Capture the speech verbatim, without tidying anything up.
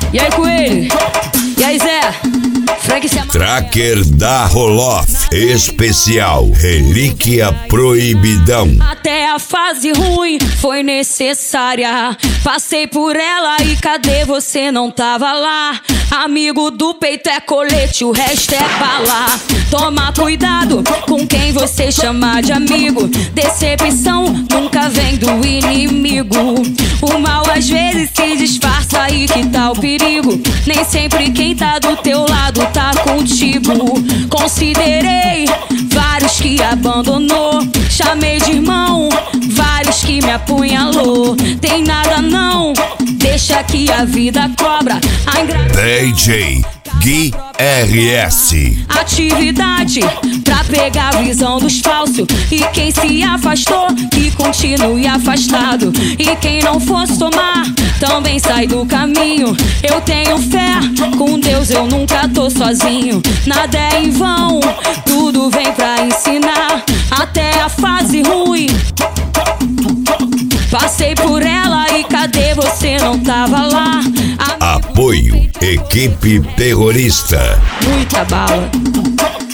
E aí, Coelho? E aí, Zé? Frank se ama... Tracker da Roloff especial Relíquia Proibidão. Até a fase ruim foi necessária. Passei por ela e cadê você? Não tava lá. Amigo do peito é colete, o resto é bala. Toma cuidado com quem você chama de amigo. Decepção nunca vem do inimigo. O mal às vezes se disfarça, aí que tá o perigo. Nem sempre quem tá do teu lado tá contigo. Considerei vários que abandonou. Chamei de irmão vários que me apunhalou. Tem nada não, deixa que a vida cobra. A ingra... D J Gui R S. Atividade pra pegar a visão dos falsos. E quem se afastou, que continue afastado. E quem não for somar, também sai do caminho. Eu tenho fé, com Deus eu nunca tô sozinho. Nada é em vão, tudo vem pra ensinar. Até a fase ruim passei por ela e cadê você? Não tava lá. Apoio Equipe Terrorista. Muita bala.